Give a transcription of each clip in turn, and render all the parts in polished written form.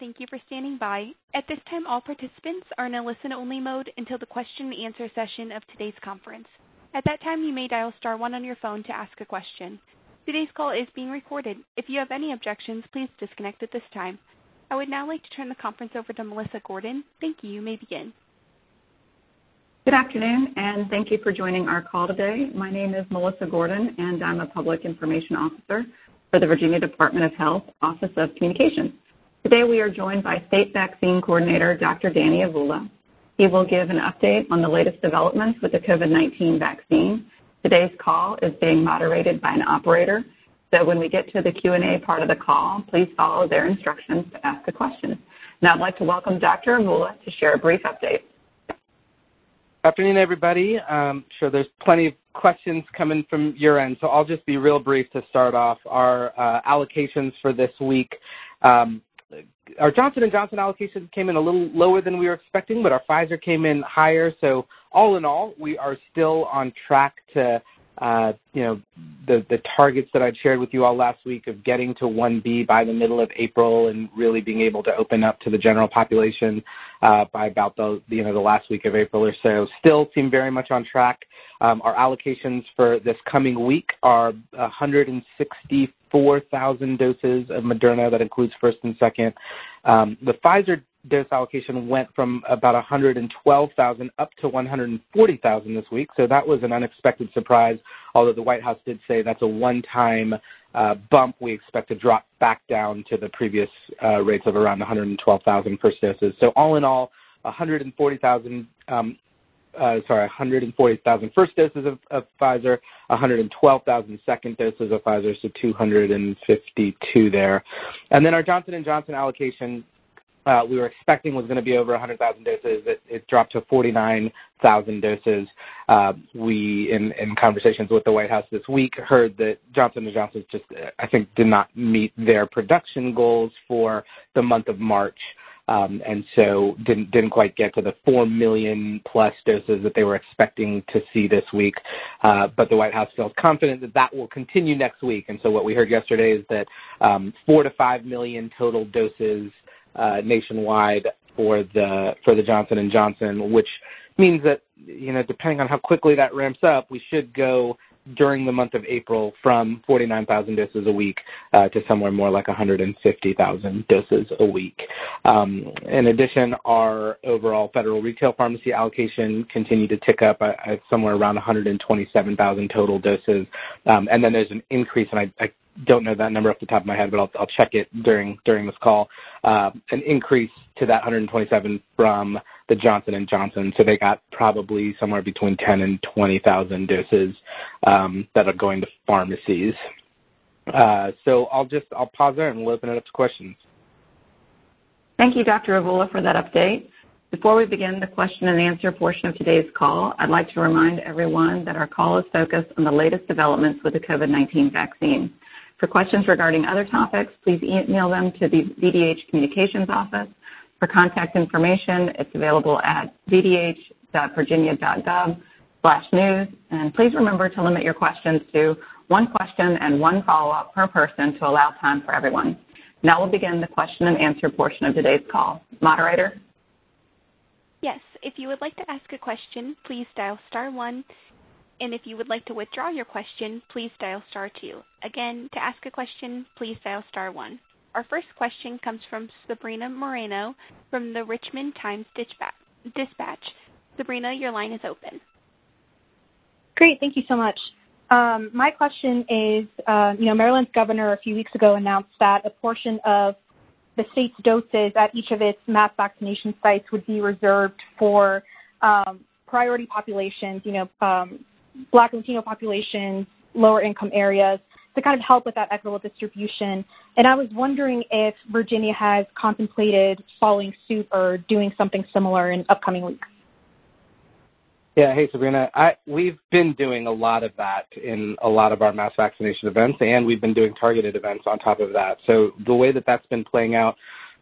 Thank you for standing by. At this time, all participants are in a listen-only mode until the question and answer session of today's conference. At that time, you may dial star 1 on your phone to ask a question. Today's call is being recorded. If you have any objections, please disconnect at this time. I would now like to turn the conference over to Melissa Gordon. Thank you. You may begin. Good afternoon, and thank you for joining our call today. My name is Melissa Gordon, and I'm a Public Information Officer for the Virginia Department of Health Office of Communications. Today we are joined by State Vaccine Coordinator Dr. Danny Avula. He will give an update on the latest developments with the COVID-19 vaccine. Today's call is being moderated by an operator, so when we get to the Q&A part of the call, please follow their instructions to ask a question. Now I'd like to welcome Dr. Avula to share a brief update. Afternoon, everybody. Sure there's plenty of questions coming from your end, so I'll just be real brief to start off. Our allocations for this week, our Johnson & Johnson allocations came in a little lower than we were expecting, but our Pfizer came in higher. So all in all, we are still on track to, the targets that I'd shared with you all last week of getting to 1B by the middle of April and really being able to open up to the general population by about the last week of April or so. Still seem very much on track. Our allocations for this coming week are 164,000 doses of Moderna. That includes first and second. The Pfizer dose allocation went from about 112,000 up to 140,000 this week, so that was an unexpected surprise, although the White House did say that's a one-time bump. We expect to drop back down to the previous rates of around 112,000 first doses. So all in all, 140,000 first doses of Pfizer, 112,000 second doses of Pfizer, so 252 there. And then our Johnson & Johnson allocation, we were expecting was going to be over 100,000 doses. It dropped to 49,000 doses. We, in conversations with the White House this week, heard that Johnson & Johnson just, I think, did not meet their production goals for the month of March. And so didn't quite get to the 4 million plus doses that they were expecting to see this week. But the White House feels confident that will continue next week. And so what we heard yesterday is that 4 to 5 million total doses nationwide for the Johnson & Johnson, which means that, depending on how quickly that ramps up, we should go during the month of April from 49,000 doses a week to somewhere more like 150,000 doses a week. In addition, our overall federal retail pharmacy allocation continued to tick up at somewhere around 127,000 total doses. And then there's an increase, and I don't know that number off the top of my head, but I'll check it during this call, an increase to that 127 from the Johnson & Johnson. So they got probably somewhere between 10 and 20,000 doses that are going to pharmacies. So I'll pause there and we'll open it up to questions. Thank you, Dr. Avula, for that update. Before we begin the question and answer portion of today's call, I'd like to remind everyone that our call is focused on the latest developments with the COVID-19 vaccine. For questions regarding other topics, please email them to the VDH Communications Office. For contact information, it's available at vdh.virginia.gov/news. And please remember to limit your questions to one question and one follow-up per person to allow time for everyone. Now we'll begin the question and answer portion of today's call. Moderator? Yes, if you would like to ask a question, please dial star 1. And if you would like to withdraw your question, please dial star 2. Again, to ask a question, please dial star 1. Our first question comes from Sabrina Moreno from the Richmond Times-Dispatch. Sabrina, your line is open. Great, thank you so much. My question is, Maryland's governor a few weeks ago announced that a portion of the state's doses at each of its mass vaccination sites would be reserved for priority populations, Black and Latino populations, lower income areas, to kind of help with that equitable distribution. And I was wondering if Virginia has contemplated following suit or doing something similar in upcoming weeks. Yeah, hey, Sabrina. We've been doing a lot of that in a lot of our mass vaccination events, and we've been doing targeted events on top of that. So the way that that's been playing out,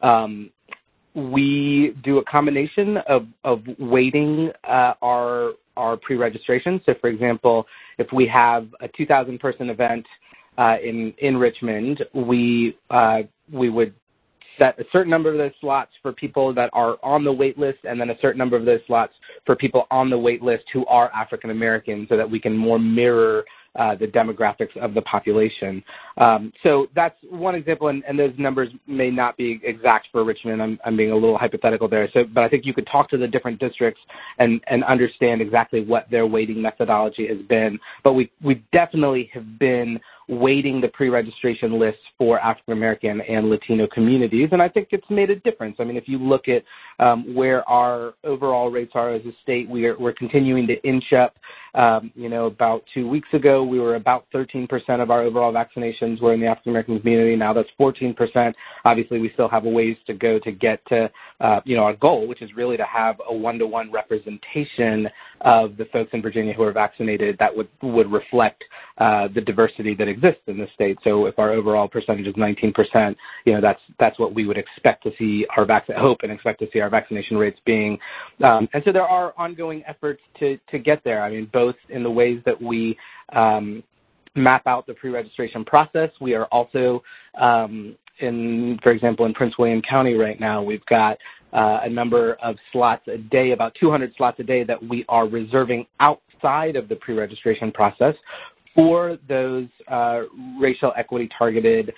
we do a combination of weighting our pre-registration. So, for example, if we have a 2,000-person event in Richmond, we would set a certain number of those slots for people that are on the wait list, and then a certain number of those slots for people on the wait list who are African American, so that we can more mirror the demographics of the population. So that's one example, and those numbers may not be exact for Richmond. I'm being a little hypothetical there. But I think you could talk to the different districts and understand exactly what their weighting methodology has been. But we definitely have been weighting the pre-registration lists for African American and Latino communities, and I think it's made a difference. I mean, if you look at where our overall rates are as a state, we're continuing to inch up. About 2 weeks ago, we were about 13% of our overall vaccinations were in the African American community. Now that's 14%. Obviously, we still have a ways to go to get to, our goal, which is really to have a one-to-one representation of the folks in Virginia who are vaccinated that would reflect the diversity that exists in the state. So if our overall percentage is 19%, that's what we would expect to see hope and expect to see our vaccination rates being. And so there are ongoing efforts to get there. I mean, both in the ways that we map out the pre-registration process. We are also, for example, in Prince William County right now, we've got a number of slots a day, about 200 slots a day that we are reserving outside of the pre-registration process for those racial equity targeted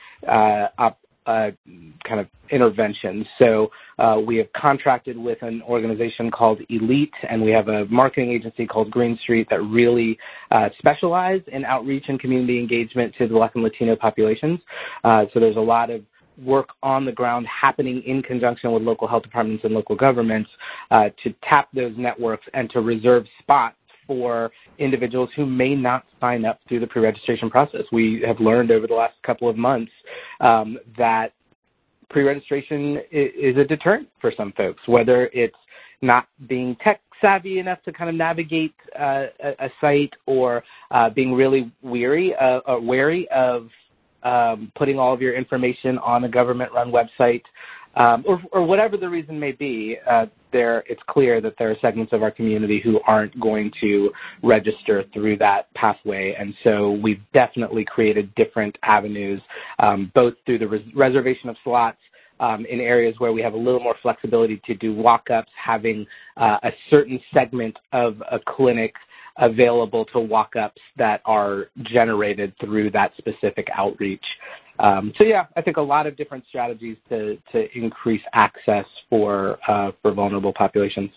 kind of interventions. So we have contracted with an organization called Elite, and we have a marketing agency called Green Street that really specialize in outreach and community engagement to the Black and Latino populations. So there's a lot of work on the ground happening in conjunction with local health departments and local governments to tap those networks and to reserve spots for individuals who may not sign up through the pre-registration process. We have learned over the last couple of months that pre-registration is a deterrent for some folks, whether it's not being tech savvy enough to kind of navigate a site, or being really wary of putting all of your information on a government-run website, or whatever the reason may be. It's clear that there are segments of our community who aren't going to register through that pathway. And so we've definitely created different avenues, both through the reservation of slots in areas where we have a little more flexibility to do walk-ups, having a certain segment of a clinic available to walk-ups that are generated through that specific outreach. I think a lot of different strategies to increase access for vulnerable populations.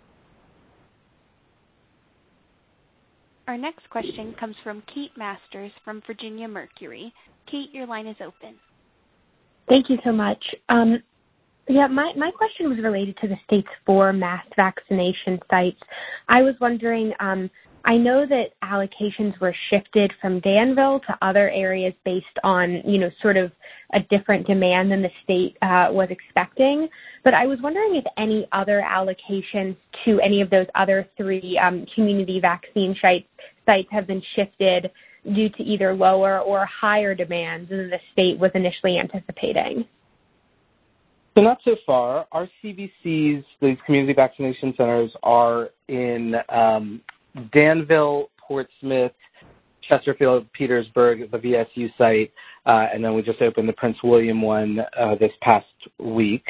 Our next question comes from Kate Masters from Virginia Mercury. Kate, your line is open. Thank you so much. My question was related to the state's 4 mass vaccination sites. I was wondering, I know that allocations were shifted from Danville to other areas based on, sort of a different demand than the state was expecting. But I was wondering if any other allocations to any of those other 3 community vaccine sites have been shifted due to either lower or higher demands than the state was initially anticipating. So not so far. Our CVCs, these community vaccination centers, are in Danville, Portsmouth, Chesterfield, Petersburg, the VSU site, and then we just opened the Prince William one this week.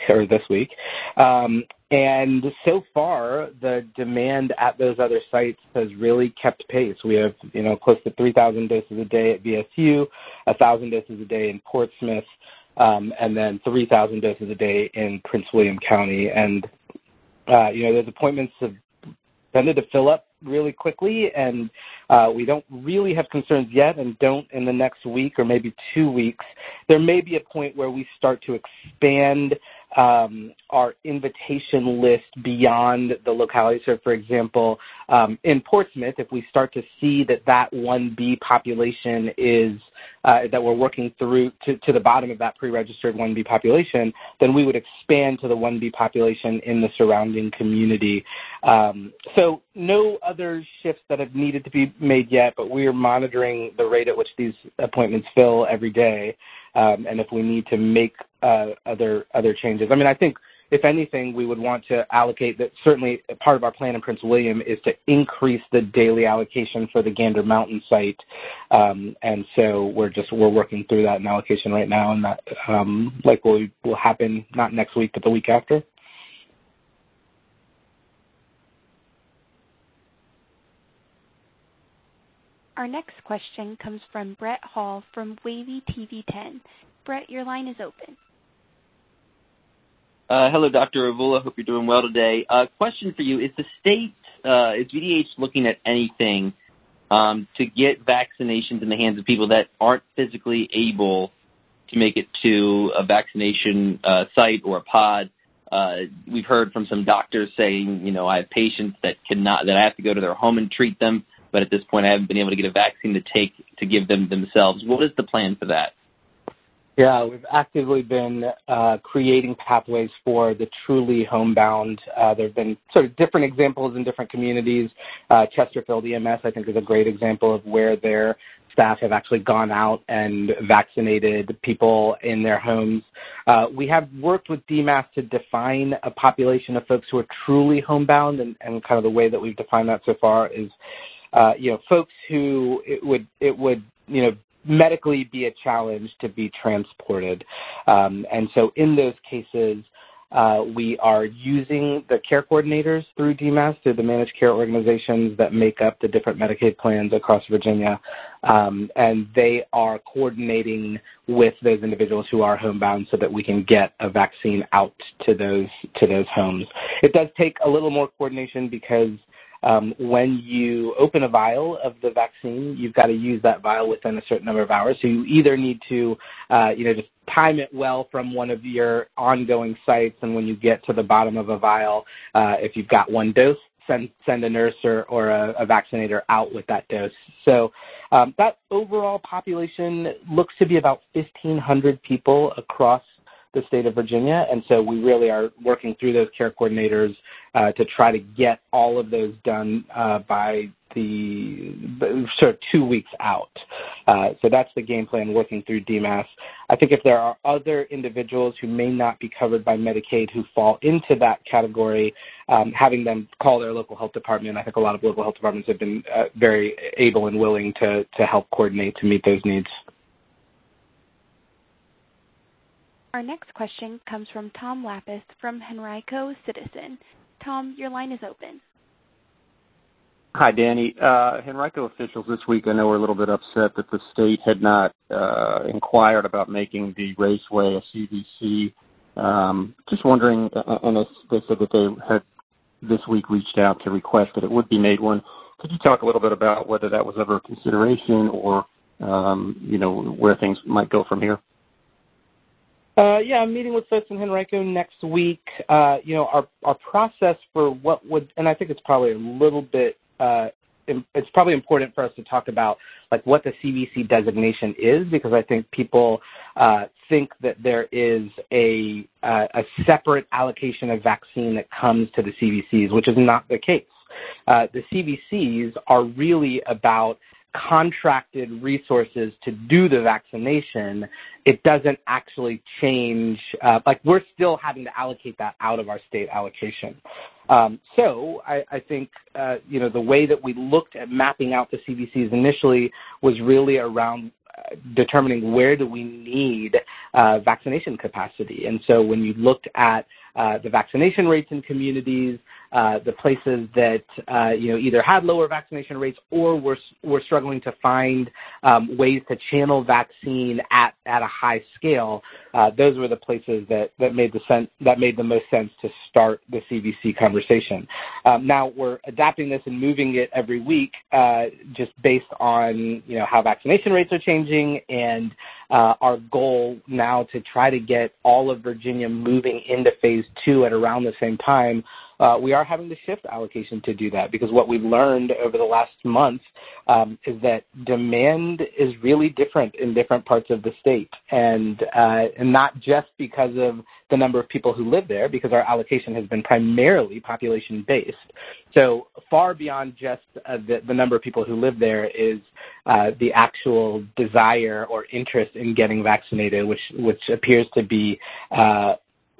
And so far, the demand at those other sites has really kept pace. We have, close to 3,000 doses a day at VSU, 1,000 doses a day in Portsmouth, and then 3,000 doses a day in Prince William County. And, those appointments have tended to fill up really quickly, and we don't really have concerns yet, and don't in the next week or maybe 2 weeks. There may be a point where we start to expand our invitation list beyond the locality. So, for example, in Portsmouth, if we start to see that 1B population is that we're working through to the bottom of that pre-registered 1B population, then we would expand to the 1B population in the surrounding community. So no other shifts that have needed to be made yet, but we are monitoring the rate at which these appointments fill every day. And if we need to make other changes. I mean, I think if anything, we would want to allocate that. Certainly part of our plan in Prince William is to increase the daily allocation for the Gander Mountain site. And so we're working through that in allocation right now, and that likely will happen not next week, but the week after. Our next question comes from Brett Hall from Wavy TV 10. Brett, your line is open. Hello, Dr. Avula. Hope you're doing well today. Question for you. Is the state, is VDH looking at anything to get vaccinations in the hands of people that aren't physically able to make it to a vaccination site or a pod? We've heard from some doctors saying, I have patients that I have to go to their home and treat them, but at this point I haven't been able to get a vaccine to give them themselves. What is the plan for that? Yeah, we've actively been creating pathways for the truly homebound. There have been sort of different examples in different communities. Chesterfield EMS, I think, is a great example of where their staff have actually gone out and vaccinated people in their homes. We have worked with DMAS to define a population of folks who are truly homebound, and kind of the way that we've defined that so far is, folks who it would medically be a challenge to be transported. And so in those cases, we are using the care coordinators through DMAS, through the managed care organizations that make up the different Medicaid plans across Virginia, and they are coordinating with those individuals who are homebound so that we can get a vaccine out to those homes. It does take a little more coordination because when you open a vial of the vaccine, you've got to use that vial within a certain number of hours. So you either need to, just time it well from one of your ongoing sites, and when you get to the bottom of a vial, if you've got one dose, send a nurse or a vaccinator out with that dose. So that overall population looks to be about 1,500 people across the state of Virginia, and so we really are working through those care coordinators to try to get all of those done by the sort of 2 weeks out. So that's the game plan, working through DMAS. I think if there are other individuals who may not be covered by Medicaid who fall into that category, having them call their local health department. I think a lot of local health departments have been very able and willing to help coordinate to meet those needs. Our next question comes from Tom Lapis from Henrico Citizen. Tom, your line is open. Hi, Danny. Henrico officials this week, I know, were a little bit upset that the state had not inquired about making the raceway a CVC. Just wondering, and they said that they had this week reached out to request that it would be made one. Could you talk a little bit about whether that was ever a consideration or, where things might go from here? I'm meeting with folks in Henrico next week. Our process for what would, and I think it's probably a little bit, it's probably important for us to talk about like what the CVC designation is, because I think people think that there is a separate allocation of vaccine that comes to the CVCs, which is not the case. The CVCs are really about contracted resources to do the vaccination. It doesn't actually change, we're still having to allocate that out of our state allocation. So I think, the way that we looked at mapping out the CVCs initially was really around determining where do we need vaccination capacity. And so when you looked at the vaccination rates in communities, the places that either had lower vaccination rates or were struggling to find ways to channel vaccine at a high scale, those were the places that made the most sense to start the CVC conversation. Now we're adapting this and moving it every week, just based on how vaccination rates are changing, and our goal now to try to get all of Virginia moving into phase 2 at around the same time. We are having to shift allocation to do that, because what we've learned over the last month is that demand is really different in different parts of the state, and not just because of the number of people who live there, because our allocation has been primarily population-based. So far beyond just the number of people who live there is the actual desire or interest in getting vaccinated, which appears to be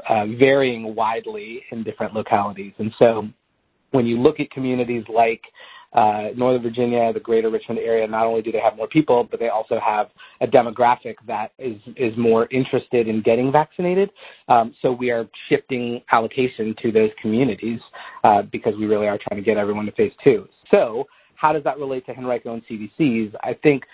varying widely in different localities. And so when you look at communities like Northern Virginia, the greater Richmond area, not only do they have more people, but they also have a demographic that is more interested in getting vaccinated. So we are shifting allocation to those communities because we really are trying to get everyone to phase 2. So how does that relate to Henrico and CDCs? I think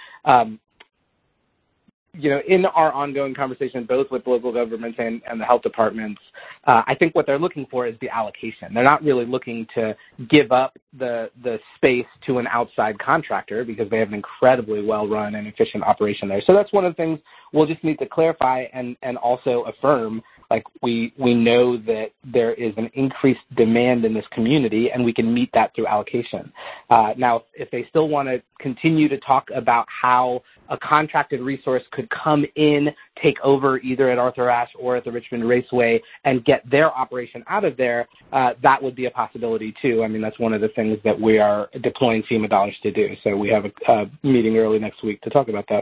in our ongoing conversation, both with local governments and the health departments, I think what they're looking for is the allocation. They're not really looking to give up the space to an outside contractor because they have an incredibly well-run and efficient operation there. So that's one of the things we'll just need to clarify and also affirm. Like we know that there is an increased demand in this community, and we can meet that through allocation. Now, if they still want to continue to talk about how a contracted resource could come in, take over either at Arthur Ashe or at the Richmond Raceway and get their operation out of there, that would be a possibility too. I mean, that's one of the things that we are deploying FEMA dollars to do. So we have a meeting early next week to talk about that.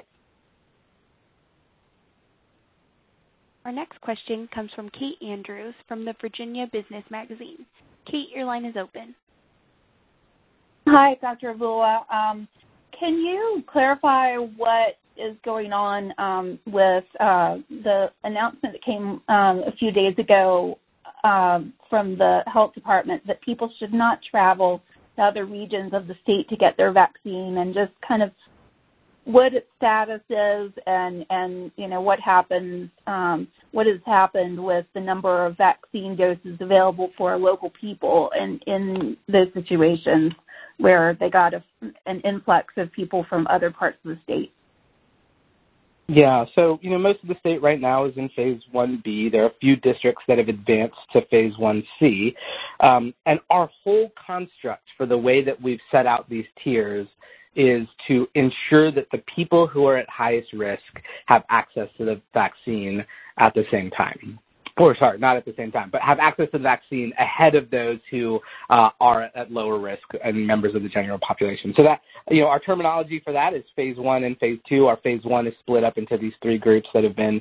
Our next question comes from Kate Andrews from the Virginia Business Magazine. Kate, your line is open. Hi, Dr. Avila. Can you clarify what is going on with the announcement that came a few days ago from the health department that people should not travel to other regions of the state to get their vaccine, and just kind of what its status is and what happens, what has happened with the number of vaccine doses available for local people in those situations where they got an influx of people from other parts of the state? Yeah, so, most of the state right now is in phase 1B. There are a few districts that have advanced to phase 1C. And our whole construct for the way that we've set out these tiers is to ensure that the people who are at highest risk have access to the vaccine at the same time. Or, sorry, not at the same time, but have access to the vaccine ahead of those who are at lower risk and members of the general population. So that, our terminology for that is phase 1 and phase 2. Our phase 1 is split up into these 3 groups that have been,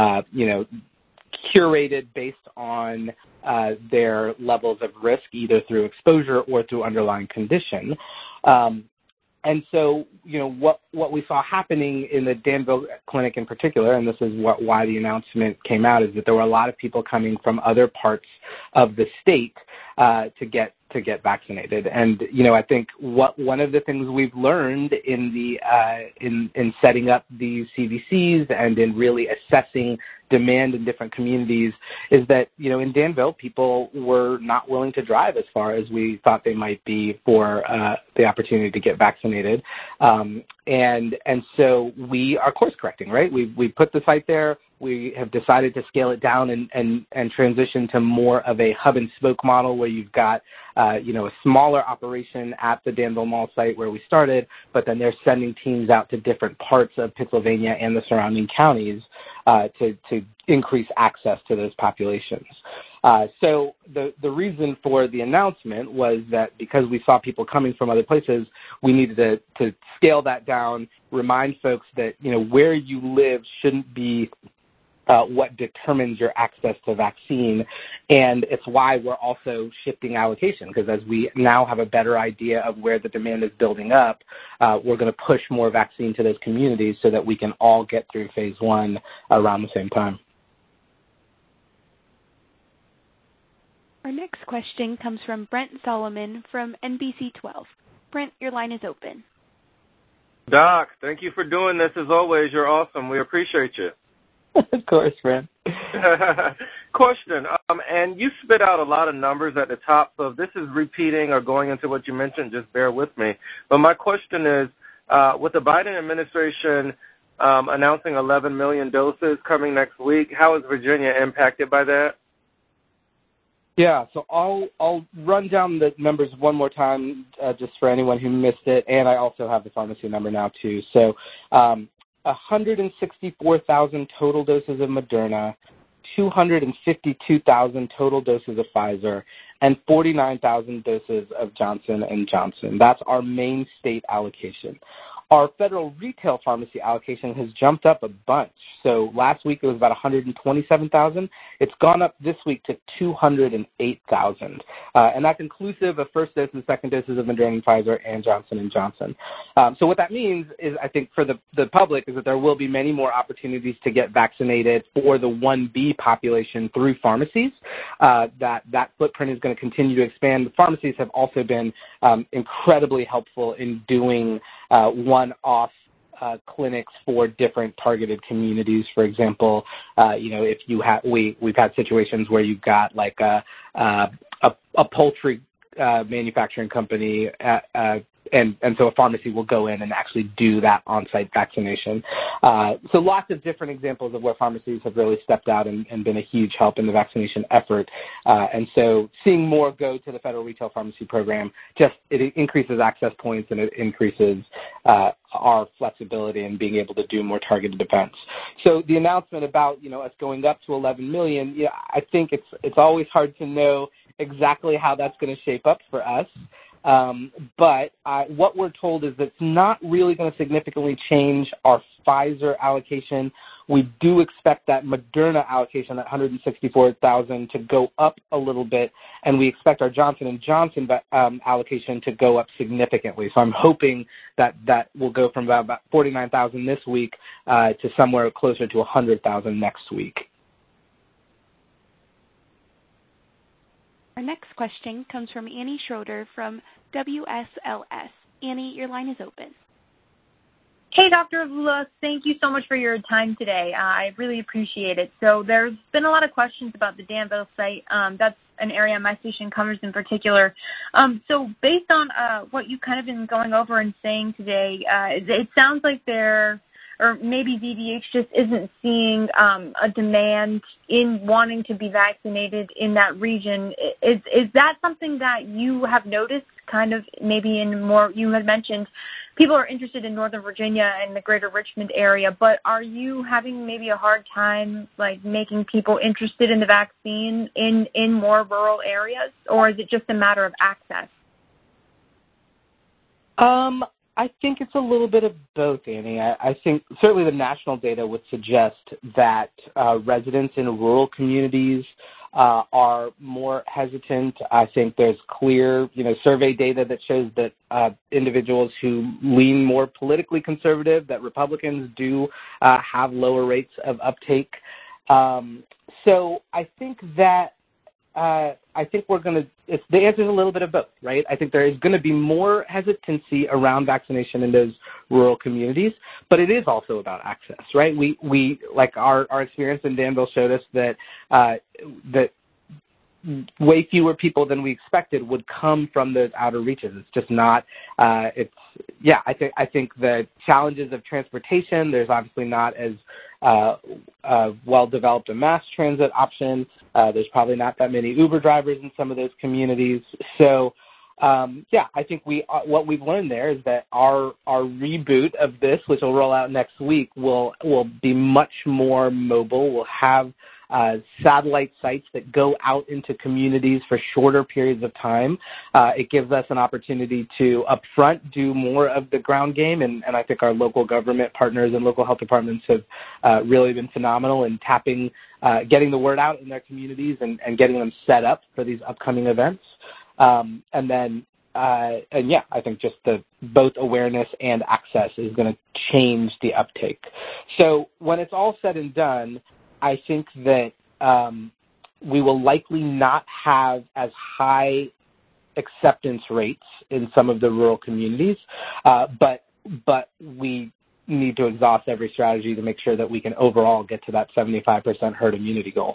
curated based on their levels of risk, either through exposure or through underlying condition. And so, what we saw happening in the Danville clinic in particular, and this is why the announcement came out, is that there were a lot of people coming from other parts of the state to get vaccinated. And, I think one of the things we've learned in setting up these CVCs and in really assessing demand in different communities is that, in Danville, people were not willing to drive as far as we thought they might be for the opportunity to get vaccinated. And so we are course correcting, right? We put the site there. We have decided to scale it down and transition to more of a hub and spoke model where you've got, a smaller operation at the Danville Mall site where we started, but then they're sending teams out to different parts of Pennsylvania and the surrounding counties to increase access to those populations. So the reason for the announcement was that because we saw people coming from other places, we needed to scale that down, remind folks that, where you live shouldn't be what determines your access to vaccine. And it's why we're also shifting allocation, because as we now have a better idea of where the demand is building up, we're going to push more vaccine to those communities so that we can all get through phase 1 around the same time. Our next question comes from Brent Solomon from NBC 12. Brent, your line is open. Doc, thank you for doing this as always. You're awesome. We appreciate you. Of course, Brent. Question, and you spit out a lot of numbers at the top, so if this is repeating or going into what you mentioned, just bear with me. But my question is, with the Biden administration announcing 11 million doses coming next week, how is Virginia impacted by that? Yeah, so I'll run down the numbers one more time just for anyone who missed it, and I also have the pharmacy number now too. So 164,000 total doses of Moderna, 252,000 total doses of Pfizer, and 49,000 doses of Johnson & Johnson. That's our main state allocation. our federal retail pharmacy allocation has jumped up a bunch. So last week it was about 127,000. It's gone up this week to 208,000. And that's inclusive of first dose and second doses of Moderna and Pfizer and Johnson & Johnson. So what that means is, I think, for the public, is that there will be many more opportunities to get vaccinated for the 1B population through pharmacies. That footprint is going to continue to expand. The pharmacies have also been incredibly helpful in doing one-off clinics for different targeted communities. For example, if you have, we've had situations where you've got like a poultry manufacturing company, and so a pharmacy will go in and actually do that on-site vaccination. So lots of different examples of where pharmacies have really stepped out and been a huge help in the vaccination effort. And so seeing more go to the federal retail pharmacy program, it increases access points and it increases our flexibility in being able to do more targeted events. So the announcement about, us going up to 11 million, I think it's always hard to know exactly how that's going to shape up for us. But what we're told is that it's not really going to significantly change our Pfizer allocation. We do expect that Moderna allocation, that 164,000, to go up a little bit, and we expect our Johnson & Johnson allocation to go up significantly. So I'm hoping that will go from about 49,000 this week to somewhere closer to 100,000 next week. Our next question comes from Annie Schroeder from WSLS. Annie, your line is open. Hey, Dr. Avila, thank you so much for your time today. I really appreciate it. So there's been a lot of questions about the Danville site. That's an area my station covers in particular. So based on what you've kind of been going over and saying today, it sounds like or maybe VDH just isn't seeing a demand in wanting to be vaccinated in that region. Is that something that you have noticed kind of maybe in more, you had mentioned people are interested in Northern Virginia and the greater Richmond area, but are you having maybe a hard time like making people interested in the vaccine in more rural areas, or is it just a matter of access? I think it's a little bit of both, Annie. I think certainly the national data would suggest that residents in rural communities are more hesitant. I think there's clear, survey data that shows that individuals who lean more politically conservative, that Republicans do have lower rates of uptake. So I think that the answer is a little bit of both, right? I think there is going to be more hesitancy around vaccination in those rural communities, but it is also about access, right? We like our experience in Danville showed us that way fewer people than we expected would come from those outer reaches. It's just not. I think the challenges of transportation. There's obviously not as well-developed a mass transit option. There's probably not that many Uber drivers in some of those communities. So, I think what we've learned there is that our reboot of this, which will roll out next week, will be much more mobile. We'll have satellite sites that go out into communities for shorter periods of time. It gives us an opportunity to upfront do more of the ground game, and I think our local government partners and local health departments have really been phenomenal in getting the word out in their communities and getting them set up for these upcoming events. I think just both awareness and access is going to change the uptake. So when it's all said and done, I think that we will likely not have as high acceptance rates in some of the rural communities, but we need to exhaust every strategy to make sure that we can overall get to that 75% herd immunity goal.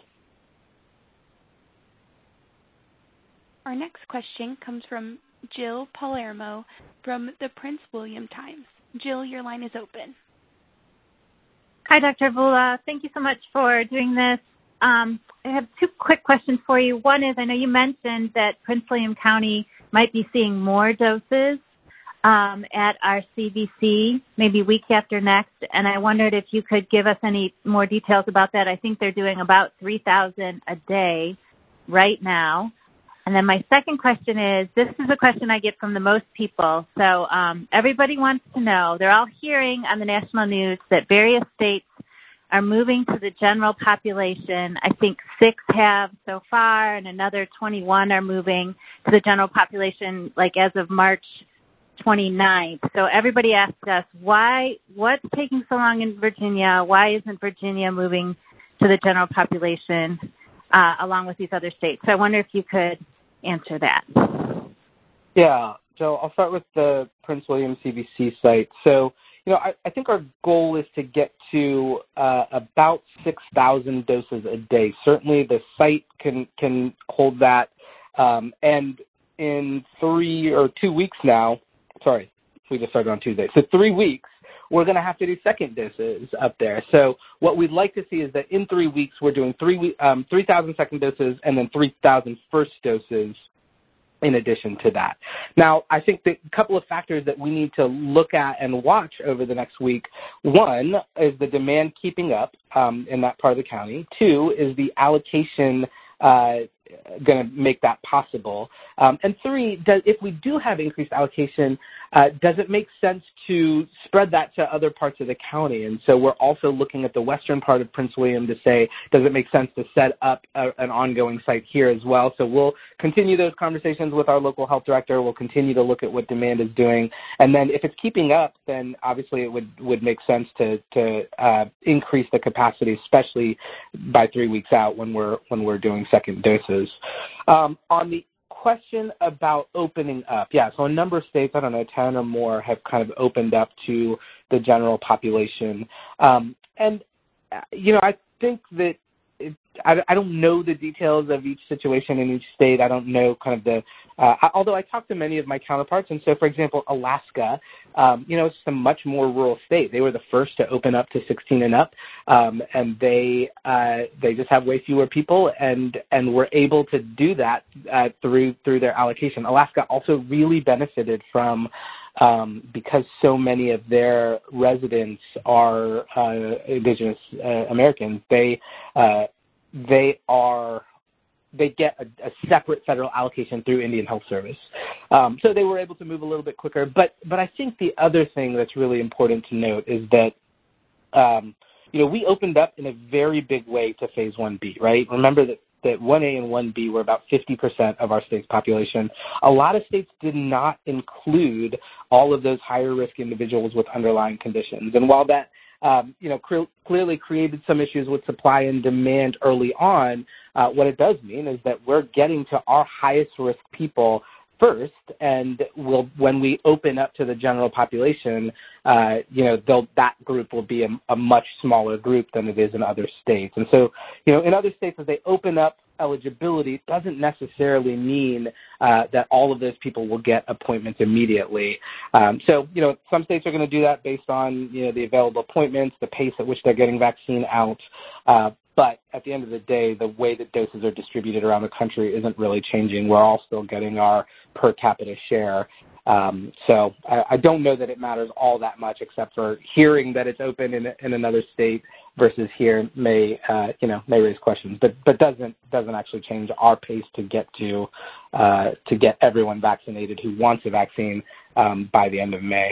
Our next question comes from Jill Palermo from the Prince William Times. Jill, your line is open. Hi, Dr. Avila. Thank you so much for doing this. I have two quick questions for you. One is, I know you mentioned that Prince William County might be seeing more doses at our CDC, maybe week after next, and I wondered if you could give us any more details about that. I think they're doing about 3,000 a day right now. And then my second question is, this is a question I get from the most people. So everybody wants to know, they're all hearing on the national news that various states are moving to the general population. I think 6 have so far, and another 21 are moving to the general population, like as of March 29th. So everybody asks us, what's taking so long in Virginia? Why isn't Virginia moving to the general population along with these other states? So I wonder if you could answer that. Yeah, so I'll start with the Prince William CVC site. So, I think our goal is to get to about 6,000 doses a day. Certainly the site can hold that. And in 2 weeks now, we just started on Tuesday. So 3 weeks, we're going to have to do second doses up there. So what we'd like to see is that in 3 weeks, we're doing 3,000 second doses and then 3,000 first doses in addition to that. Now, I think the couple of factors that we need to look at and watch over the next week, one is the demand keeping up in that part of the county. 2 is the allocation going to make that possible. And 3, if we do have increased allocation, does it make sense to spread that to other parts of the county? And so we're also looking at the western part of Prince William to say, does it make sense to set up an ongoing site here as well? So we'll continue those conversations with our local health director. We'll continue to look at what demand is doing. And then if it's keeping up, then obviously it would make sense to increase the capacity, especially by 3 weeks out when we're doing second doses. On the question about opening up, so a number of states, I don't know, 10 or more, have kind of opened up to the general population. And I think that I don't know the details of each situation in each state. I don't know kind of although I talked to many of my counterparts. And so, for example, Alaska, it's a much more rural state. They were the first to open up to 16 and up. And they just have way fewer people and were able to do that through their allocation. Alaska also really benefited from because so many of their residents are Indigenous Americans. They get a separate federal allocation through Indian Health Service. So they were able to move a little bit quicker. But I think the other thing that's really important to note is that, we opened up in a very big way to phase 1B, right? Remember that 1A and 1B were about 50% of our state's population. A lot of states did not include all of those higher risk individuals with underlying conditions. And while that clearly created some issues with supply and demand early on, what it does mean is that we're getting to our highest risk people first, and when we open up to the general population, that group will be a much smaller group than it is in other states. And so, in other states, as they open up eligibility, doesn't necessarily mean that all of those people will get appointments immediately. So, some states are going to do that based on, the available appointments, the pace at which they're getting vaccine out. But at the end of the day, the way that doses are distributed around the country isn't really changing. We're all still getting our per capita share. So I don't know that it matters all that much, except for hearing that it's open in another state versus here may raise questions, but doesn't actually change our pace to get everyone vaccinated who wants a vaccine by the end of May.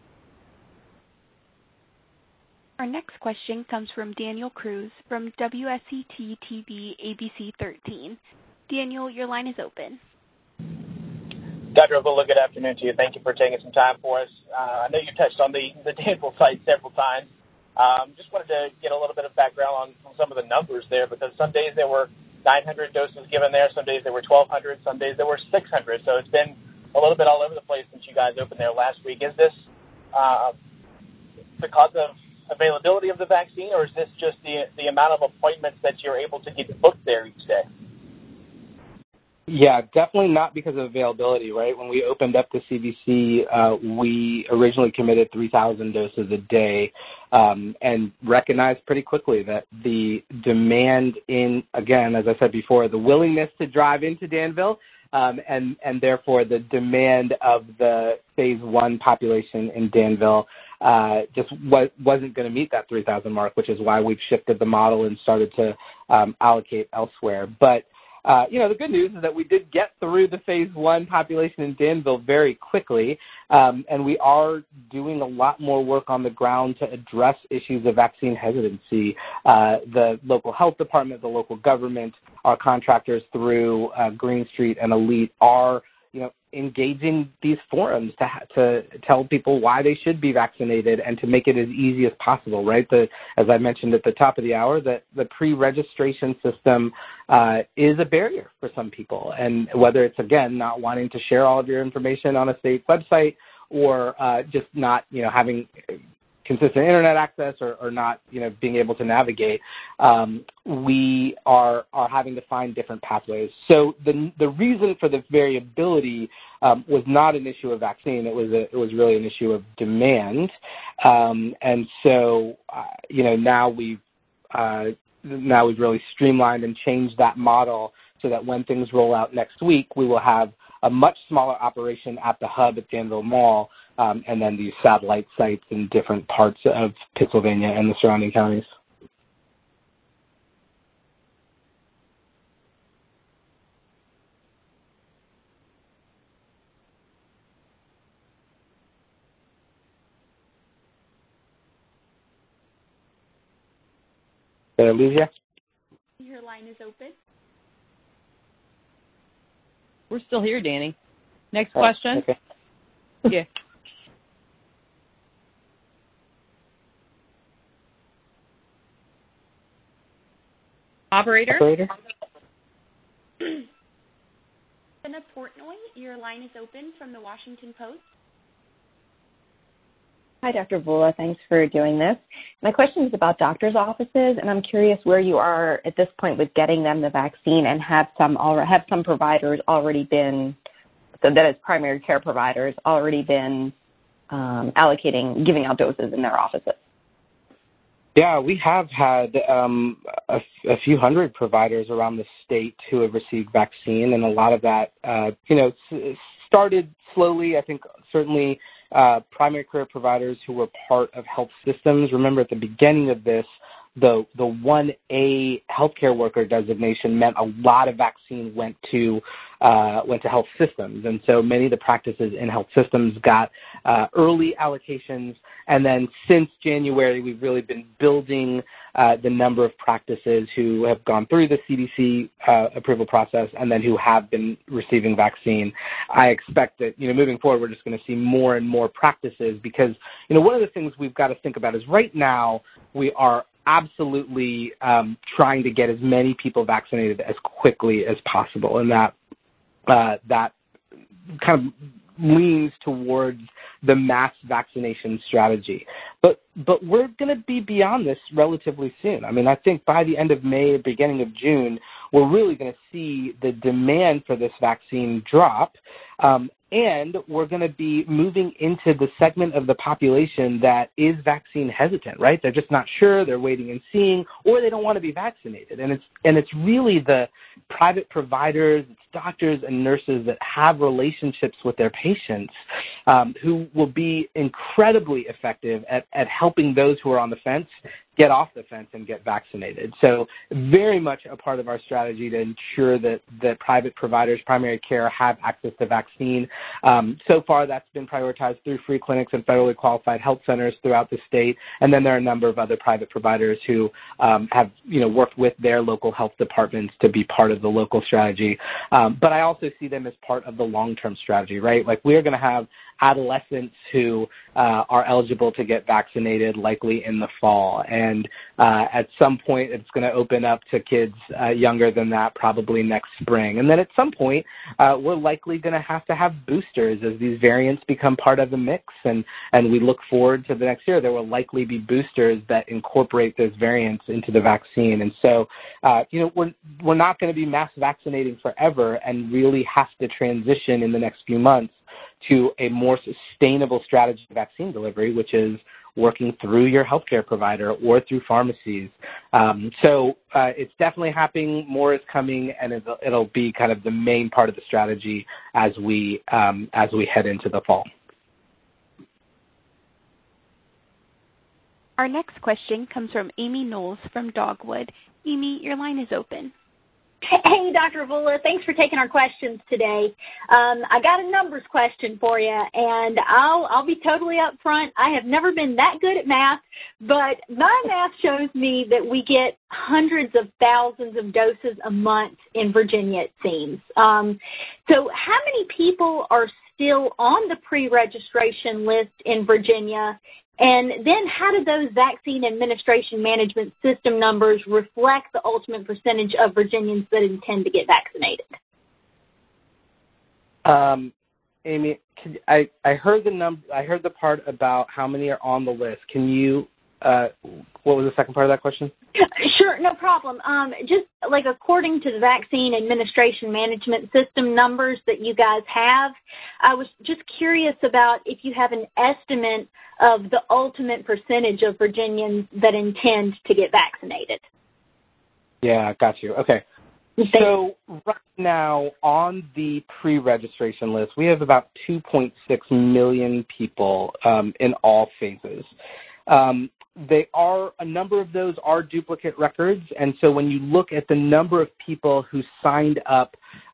Our next question comes from Daniel Cruz from WSET-TV ABC 13. Daniel, your line is open. Dr. Avila, good afternoon to you. Thank you for taking some time for us. I know you touched on the Danville site several times. Just wanted to get a little bit of background on some of the numbers there, because some days there were 900 doses given there, some days there were 1,200, some days there were 600. So it's been a little bit all over the place since you guys opened there last week. Is this because of availability of the vaccine, or is this just the amount of appointments that you're able to get booked there each day? Yeah, definitely not because of availability, right? When we opened up the CVC, we originally committed 3,000 doses a day and recognized pretty quickly that the demand again, as I said before, the willingness to drive into Danville and therefore the demand of the phase 1 population in Danville just wasn't going to meet that 3,000 mark, which is why we've shifted the model and started to allocate elsewhere. But the good news is that we did get through the phase 1 population in Danville very quickly, and we are doing a lot more work on the ground to address issues of vaccine hesitancy. The local health department, the local government, our contractors through Green Street and Elite are engaging these forums to tell people why they should be vaccinated and to make it as easy as possible, right? As I mentioned at the top of the hour, that the pre-registration system is a barrier for some people. And whether it's, again, not wanting to share all of your information on a state website or just not, having consistent internet access or not, being able to navigate, we are having to find different pathways. So the reason for the variability was not an issue of vaccine. It was really an issue of demand. And so, now we've really streamlined and changed that model so that when things roll out next week, we will have a much smaller operation at the hub at Danville Mall, and then these satellite sites in different parts of Pennsylvania and the surrounding counties. Did I lose you? Your line is open. We're still here, Danny. Next question. Okay. Yeah. Operator? Anna Portnoy, your line is open from the Washington Post. Hi, Dr. Vula. Thanks for doing this. My question is about doctors' offices, and I'm curious where you are at this point with getting them the vaccine, and have some providers already been, so that is primary care providers, already been giving out doses in their offices. Yeah, we have had a few hundred providers around the state who have received vaccine, and a lot of that, started slowly. I think certainly primary care providers who were part of health systems. Remember, at the beginning of this, the 1A healthcare worker designation meant a lot of vaccine went to health systems, and so many of the practices in health systems got early allocations. And then since January, we've really been building the number of practices who have gone through the CDC approval process and then who have been receiving vaccine. I expect that, moving forward, we're just going to see more and more practices because, one of the things we've got to think about is right now we are absolutely trying to get as many people vaccinated as quickly as possible, and that kind of leans towards the mass vaccination strategy. But we're going to be beyond this relatively soon. I mean, I think by the end of May, beginning of June, we're really going to see the demand for this vaccine drop, and we're going to be moving into the segment of the population that is vaccine hesitant, right? They're just not sure, they're waiting and seeing, or they don't want to be vaccinated. And it's really the private providers, it's doctors and nurses that have relationships with their patients who will be incredibly effective at helping those who are on the fence get off the fence and get vaccinated. So very much a part of our strategy to ensure that private providers, primary care, have access to vaccine. So far, that's been prioritized through free clinics and federally qualified health centers throughout the state. And then there are a number of other private providers who have worked with their local health departments to be part of the local strategy. But I also see them as part of the long-term strategy, right? Like we're going to have adolescents who are eligible to get vaccinated likely in the fall. And at some point, it's going to open up to kids younger than that, probably next spring. And then at some point, we're likely going to have boosters as these variants become part of the mix. And we look forward to the next year. There will likely be boosters that incorporate those variants into the vaccine. And so, we're not going to be mass vaccinating forever and really have to transition in the next few months to a more sustainable strategy of vaccine delivery, which is working through your healthcare provider or through pharmacies. So it's definitely happening. More is coming, and it'll be kind of the main part of the strategy as we head into the fall. Our next question comes from Amy Knowles from Dogwood. Amy, your line is open. Hey, Dr. Avula, thanks for taking our questions today. I got a numbers question for you, and I'll be totally upfront. I have never been that good at math, but my math shows me that we get hundreds of thousands of doses a month in Virginia, it seems. So how many people are still on the pre-registration list in Virginia? And then how do those vaccine administration management system numbers reflect the ultimate percentage of Virginians that intend to get vaccinated? Amy, I heard the number. I heard the part about how many are on the list. Can you? What was the second part of that question? Sure, no problem. Just like according to the vaccine administration management system numbers that you guys have, I was just curious about if you have an estimate of the ultimate percentage of Virginians that intend to get vaccinated. Yeah, got you. Okay. So right now on the pre-registration list, we have about 2.6 million people in all phases. A number of those are duplicate records, and so when you look at the number of people who signed up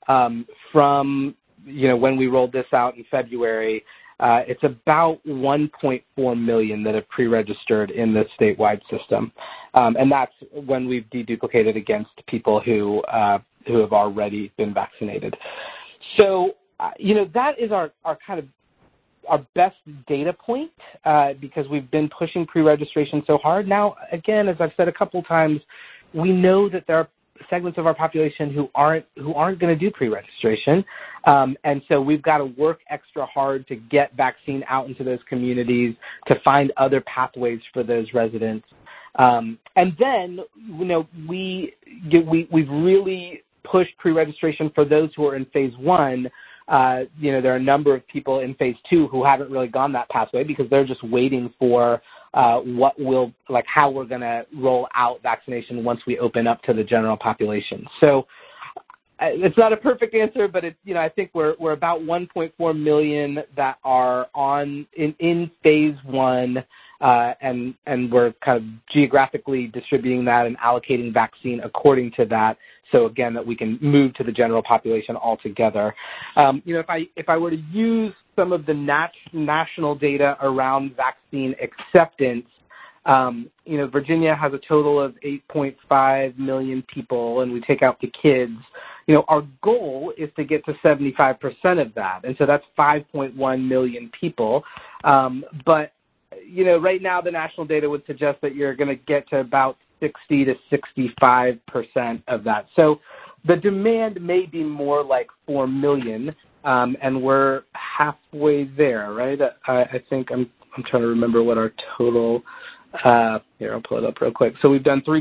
from, when we rolled this out in February, it's about 1.4 million that have pre-registered in the statewide system, and that's when we've deduplicated against people who have already been vaccinated. So, that is our kind of our best data point because we've been pushing pre-registration so hard. Now, again, as I've said a couple times, we know that there are segments of our population who aren't going to do pre-registration, and so we've got to work extra hard to get vaccine out into those communities, to find other pathways for those residents, and then we've really pushed pre-registration for those who are in phase 1. There are a number of people in phase 2 who haven't really gone that pathway because they're just waiting for how we're going to roll out vaccination once we open up to the general population. So it's not a perfect answer, but I think we're about 1.4 million that are in phase 1, and we're kind of geographically distributing that and allocating vaccine according to that. So again, that we can move to the general population altogether. If I were to use some of the national data around vaccine acceptance, Virginia has a total of 8.5 million people, and we take out the kids. Our goal is to get to 75% of that, and so that's 5.1 million people. But right now the national data would suggest that you're going to get to about 60 to 65% of that. So the demand may be more like 4 million, and we're halfway there, right? I think I'm trying to remember what our total. Here, I'll pull it up real quick. So we've done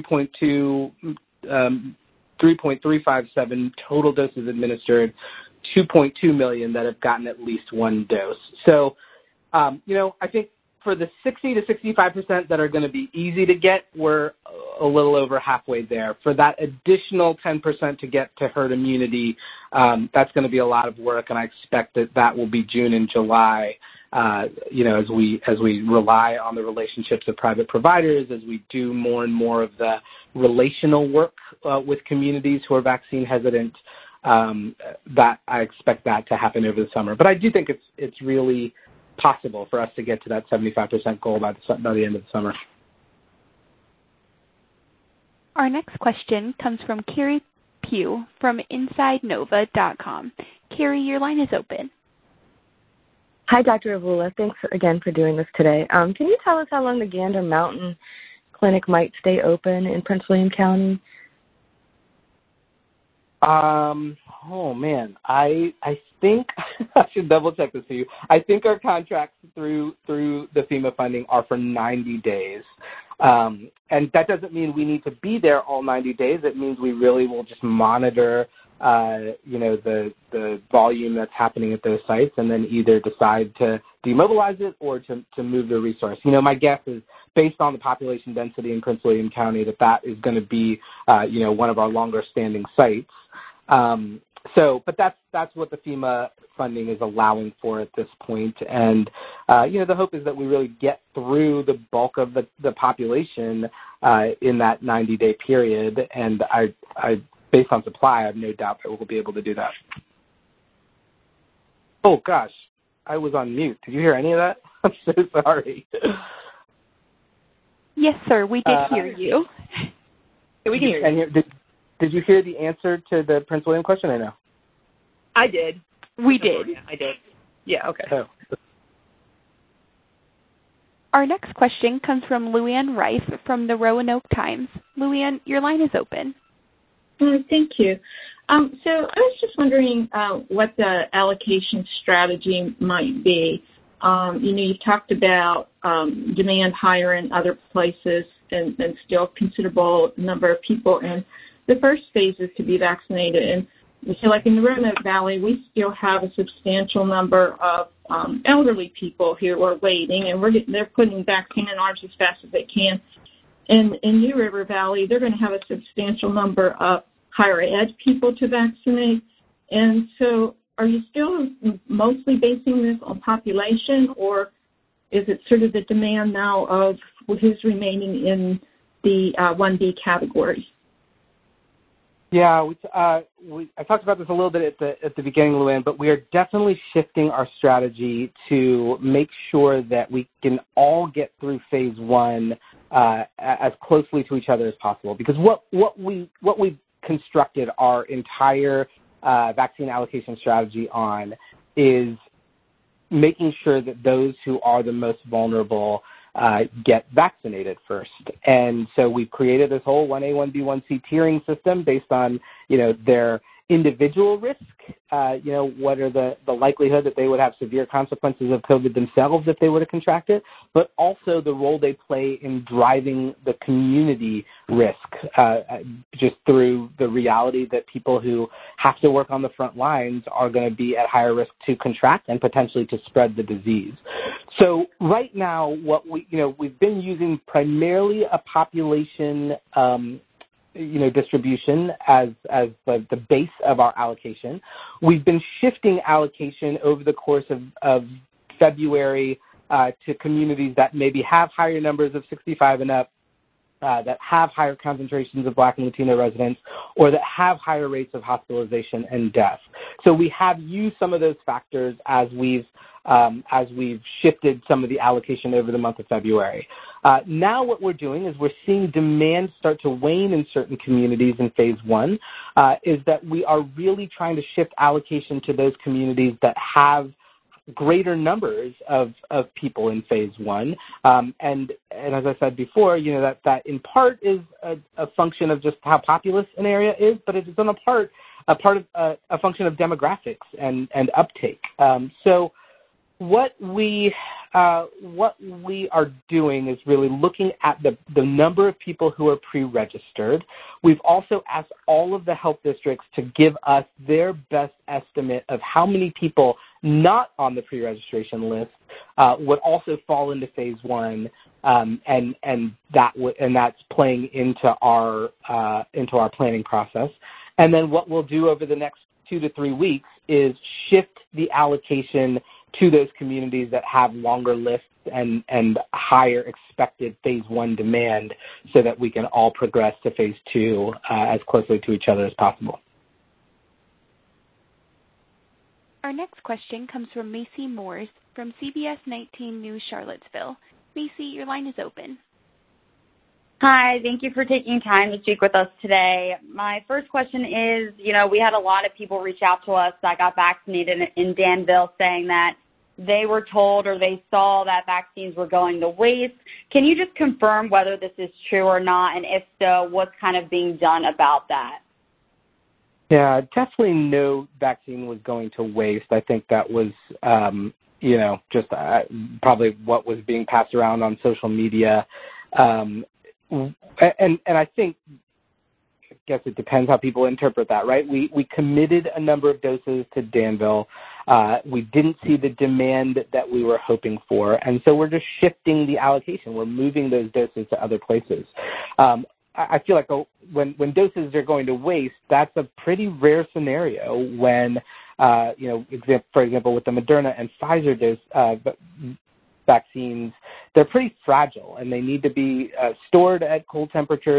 3.357 total doses administered, 2.2 million that have gotten at least one dose. So, I think for the 60 to 65% that are going to be easy to get, we're a little over halfway there. For that additional 10% to get to herd immunity, that's going to be a lot of work, and I expect that will be June and July. As we rely on the relationships of private providers, as we do more and more of the relational work with communities who are vaccine hesitant, that I expect that to happen over the summer. But I do think it's really possible for us to get to that 75% goal by the end of the summer. Our next question comes from Carrie Pugh from InsideNova.com. Carrie, your line is open. Hi, Dr. Avula. Thanks again for doing this today. Can you tell us how long the Gander Mountain Clinic might stay open in Prince William County? Oh man, I think I should double check this for you. I think our contracts through the FEMA funding are for 90 days. And that doesn't mean we need to be there all 90 days. It means we really will just monitor, the volume that's happening at those sites, and then either decide to demobilize it or to move the resource. My guess is, based on the population density in Prince William County, that is going to be, one of our longer standing sites. But that's what the FEMA funding is allowing for at this point. And, the hope is that we really get through the bulk of the population in that 90-day period. And I based on supply, I have no doubt that we'll be able to do that. Oh, gosh, I was on mute. Did you hear any of that? I'm so sorry. Yes, sir, we did hear you. We can hear you. Did you hear the answer to the Prince William question or no? I did. We did. I did. Yeah, okay. Oh. Our next question comes from Luann Rice from the Roanoke Times. Luann, your line is open. Thank you. So I was just wondering what the allocation strategy might be. You've talked about demand higher in other places and still considerable number of people in the first phases to be vaccinated. And so like in the Roanoke Valley, we still have a substantial number of elderly people who are waiting, and they're putting vaccine in arms as fast as they can. And in New River Valley, they're going to have a substantial number of higher ed people to vaccinate. And so are you still mostly basing this on population, or is it sort of the demand now of who's remaining in the 1B category? Yeah, I talked about this a little bit at the beginning, Luann, but we are definitely shifting our strategy to make sure that we can all get through phase one as closely to each other as possible. Because what we constructed our entire vaccine allocation strategy on is making sure that those who are the most vulnerable get vaccinated first. And so we've created this whole 1A, 1B, 1C tiering system based on, their individual risk, what are the likelihood that they would have severe consequences of COVID themselves if they were to contract it, but also the role they play in driving the community risk, just through the reality that people who have to work on the front lines are going to be at higher risk to contract and potentially to spread the disease. So right now, what we've been using primarily a population distribution as the base of our allocation. We've been shifting allocation over the course of February to communities that maybe have higher numbers of 65 and up, that have higher concentrations of Black and Latino residents, or that have higher rates of hospitalization and death. So we have used some of those factors as we've shifted some of the allocation over the month of February. Now what we're doing is we're seeing demand start to wane in certain communities in phase one, is that we are really trying to shift allocation to those communities that have greater numbers of people in phase one. And as I said before, that in part is a function of just how populous an area is, but it is on a function of demographics and uptake. So what we are doing is really looking at the number of people who are pre-registered. We've also asked all of the health districts to give us their best estimate of how many people not on the pre-registration list would also fall into phase one, and that's playing into our planning process. And then what we'll do over the next 2 to 3 weeks is shift the allocation to those communities that have longer lists and higher expected phase one demand, so that we can all progress to phase two as closely to each other as possible. Our next question comes from Macy Moores from CBS 19 News Charlottesville. Macy, your line is open. Hi, thank you for taking time to speak with us today. My first question is, we had a lot of people reach out to us that got vaccinated in Danville saying that they were told or they saw that vaccines were going to waste. Can you just confirm whether this is true or not, and if so, what's kind of being done about that? Yeah, definitely no vaccine was going to waste. I think that was, just probably what was being passed around on social media. And I think, I guess it depends how people interpret that, right? We committed a number of doses to Danville. We didn't see the demand that we were hoping for, and so we're just shifting the allocation. We're moving those doses to other places. I feel like when doses are going to waste, that's a pretty rare scenario when, for example, with the Moderna and Pfizer dose vaccines, they're pretty fragile and they need to be stored at cold temperatures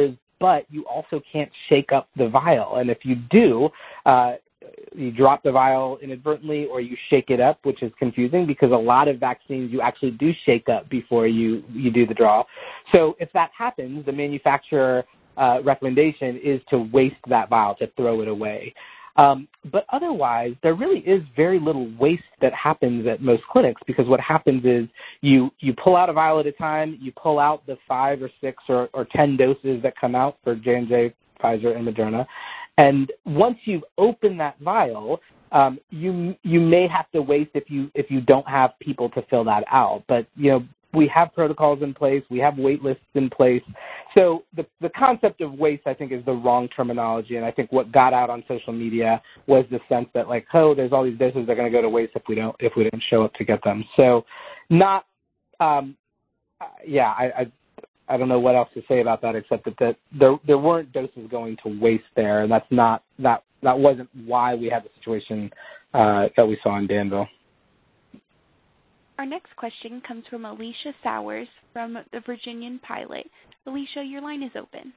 but you also can't shake up the vial. And if you do, you drop the vial inadvertently or you shake it up, which is confusing because a lot of vaccines you actually do shake up before you do the draw. So if that happens, the manufacturer recommendation is to waste that vial, to throw it away. But otherwise, there really is very little waste that happens at most clinics because what happens is you pull out a vial at a time, you pull out the 5 or 6 or 10 doses that come out for J&J, Pfizer, and Moderna. And once you've opened that vial, you may have to waste if you don't have people to fill that out. But, we have protocols in place. We have wait lists in place. So the concept of waste, I think, is the wrong terminology. And I think what got out on social media was the sense that, there's all these doses that are going to go to waste if we don't show up to get them. So not, I don't know what else to say about that except that there weren't doses going to waste there, and that wasn't why we had the situation that we saw in Danville. Our next question comes from Alicia Sowers from the Virginian Pilot. Alicia, your line is open.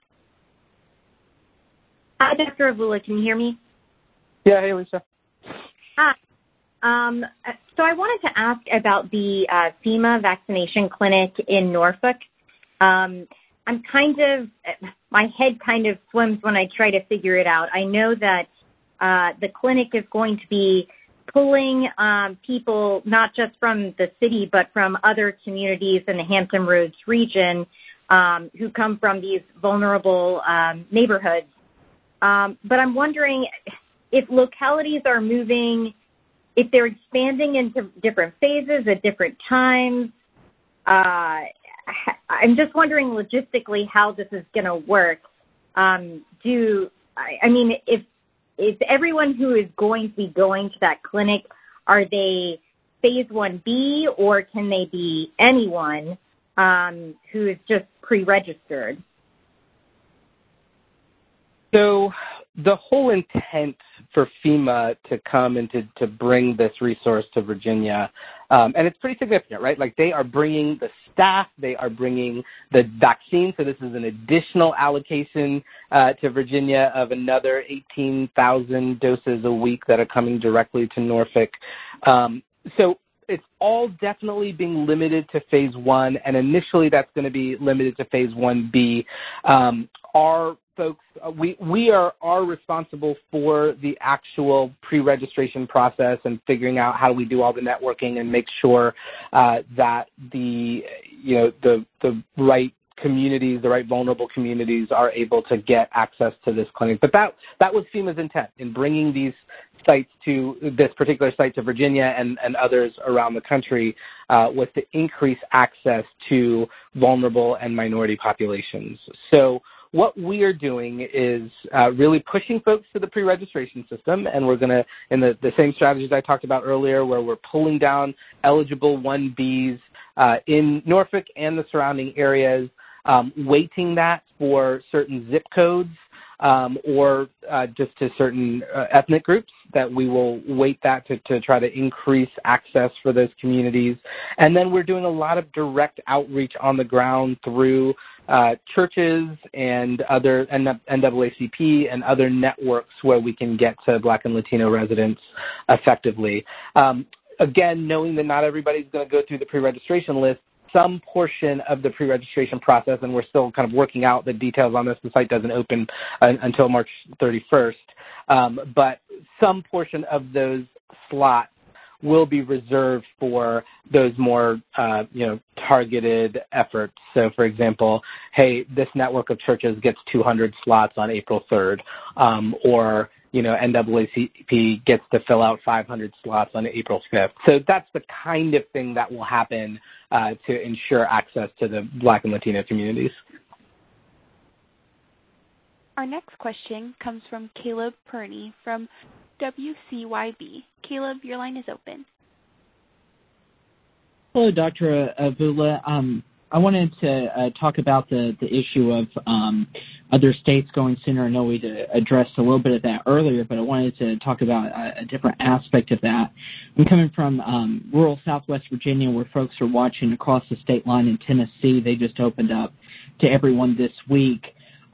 Hi, Dr. Avula. Can you hear me? Yeah, hey, Alicia. Hi. So I wanted to ask about the FEMA vaccination clinic in Norfolk. My head kind of swims when I try to figure it out. I know that the clinic is going to be pulling people not just from the city but from other communities in the Hampton Roads region who come from these vulnerable neighborhoods. But I'm wondering if localities are moving, if they're expanding into different phases at different times. I'm just wondering logistically how this is going to work. If everyone who is going to be going to that clinic, are they phase 1B or can they be anyone who is just pre-registered? So the whole intent for FEMA to come and to bring this resource to Virginia, and it's pretty significant, right? They are bringing the staff, they are bringing the vaccine, so this is an additional allocation to Virginia of another 18,000 doses a week that are coming directly to Norfolk. So it's all definitely being limited to phase 1, and initially that's going to be limited to phase 1B. Our folks, we are responsible for the actual pre-registration process and figuring out how do we do all the networking and make sure that the right communities, the right vulnerable communities are able to get access to this clinic. But that was FEMA's intent in bringing these sites to this particular site to Virginia and others around the country was to increase access to vulnerable and minority populations. So what we are doing is really pushing folks to the pre-registration system, and we're going to, in the same strategies I talked about earlier, where we're pulling down eligible 1Bs in Norfolk and the surrounding areas, weighting that for certain zip codes or just to certain ethnic groups, that we will weight that to try to increase access for those communities. And then we're doing a lot of direct outreach on the ground through churches and other NAACP and other networks where we can get to Black and Latino residents effectively. Again, knowing that not everybody's going to go through the pre-registration list, some portion of the pre-registration process, and we're still kind of working out the details on this. The site doesn't open until March 31st, but some portion of those slots will be reserved for those more, targeted efforts. So, for example, hey, this network of churches gets 200 slots on April 3rd, or NAACP gets to fill out 500 slots on April 5th. So that's the kind of thing that will happen to ensure access to the Black and Latino communities. Our next question comes from Caleb Perney from WCYB. Caleb, your line is open. Hello, Dr. Avula. I wanted to talk about the issue of other states going sooner. I know we addressed a little bit of that earlier, but I wanted to talk about a different aspect of that. I'm coming from rural Southwest Virginia, where folks are watching across the state line in Tennessee. They just opened up to everyone this week.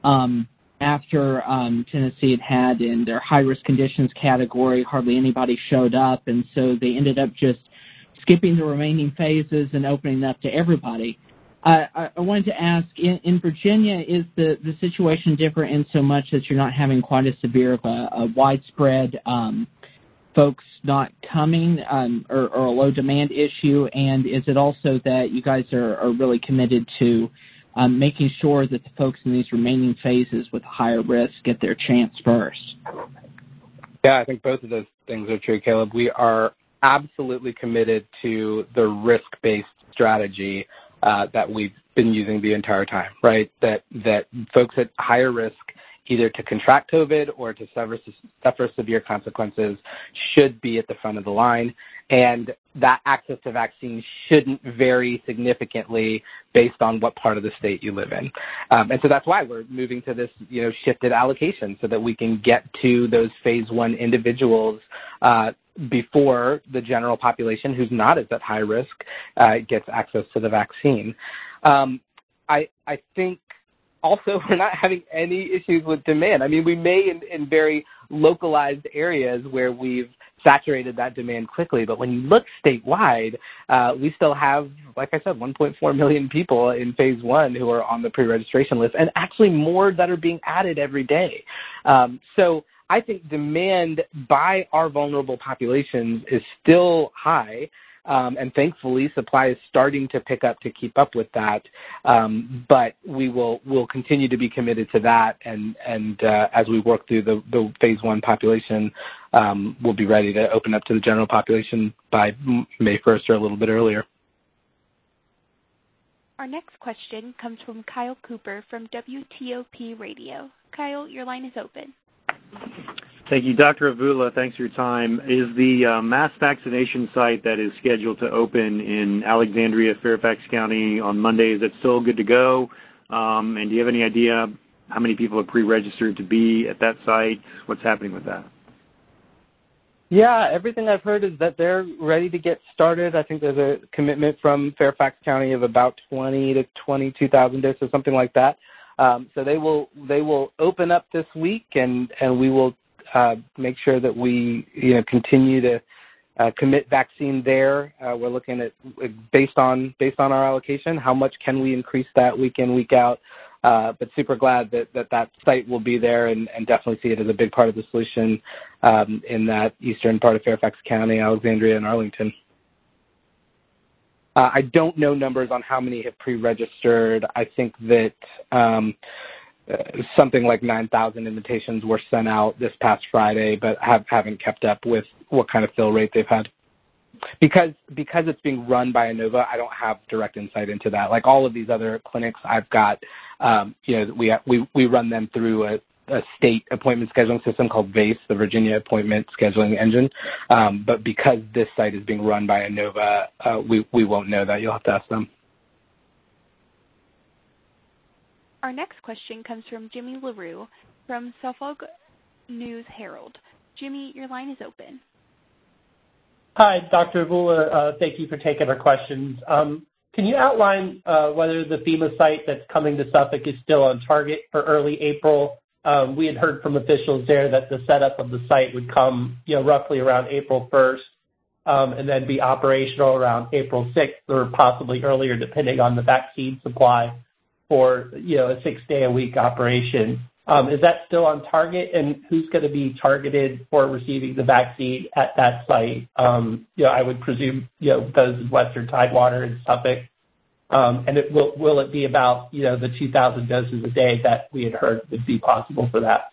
after Tennessee had in their high-risk conditions category, hardly anybody showed up, and so they ended up just skipping the remaining phases and opening up to everybody. I wanted to ask, in Virginia, is the situation different in so much that you're not having quite as severe of a widespread folks not coming or a low demand issue? And is it also that you guys are really committed to making sure that the folks in these remaining phases with higher risk get their chance first? Yeah, I think both of those things are true, Caleb. We are absolutely committed to the risk-based strategy that we've been using the entire time, right? That folks at higher risk, either to contract COVID or to suffer severe consequences, should be at the front of the line. And that access to vaccines shouldn't vary significantly based on what part of the state you live in. And so that's why we're moving to this, shifted allocation so that we can get to those phase one individuals before the general population who's not as at high risk gets access to the vaccine. I think also we're not having any issues with demand. I mean, we may in very localized areas where we've saturated that demand quickly, but when you look statewide, we still have, like I said, 1.4 million people in phase one who are on the pre-registration list, and actually more that are being added every day. So I think demand by our vulnerable populations is still high, and thankfully supply is starting to pick up to keep up with that. But we'll continue to be committed to that, and as we work through the phase one population, we'll be ready to open up to the general population by May 1st or a little bit earlier. Our next question comes from Kyle Cooper from WTOP Radio. Kyle, your line is open. Thank you. Dr. Avula, thanks for your time. Is the mass vaccination site that is scheduled to open in Alexandria, Fairfax County on Monday, is that still good to go? And do you have any idea how many people are pre-registered to be at that site? What's happening with that? Yeah, everything I've heard is that they're ready to get started. I think there's a commitment from Fairfax County of about 20 to 22,000 doses, something like that. So they will open up this week, and we will make sure that we continue to commit vaccine there. We're looking at based on our allocation, how much can we increase that week in, week out. But super glad that site will be there, and definitely see it as a big part of the solution in that eastern part of Fairfax County, Alexandria, and Arlington. I don't know numbers on how many have pre-registered. I think that something like 9,000 invitations were sent out this past Friday, but haven't kept up with what kind of fill rate they've had. Because it's being run by Inova, I don't have direct insight into that. Like all of these other clinics, I've got, we run them through a state appointment scheduling system called VACE, the Virginia Appointment Scheduling Engine. But because this site is being run by Inova, we won't know that. You'll have to ask them. Our next question comes from Jimmy LaRue from Suffolk News Herald. Jimmy, your line is open. Hi, Dr. Avula. Thank you for taking our questions. Can you outline whether the FEMA site that's coming to Suffolk is still on target for early April? We had heard from officials there that the setup of the site would come, roughly around April 1st, and then be operational around April 6th or possibly earlier, depending on the vaccine supply for, a 6-day-a-week operation. Is that still on target, and who's going to be targeted for receiving the vaccine at that site? I would presume, those in Western Tidewater and Suffolk. And will it be about, the 2,000 doses a day that we had heard would be possible for that?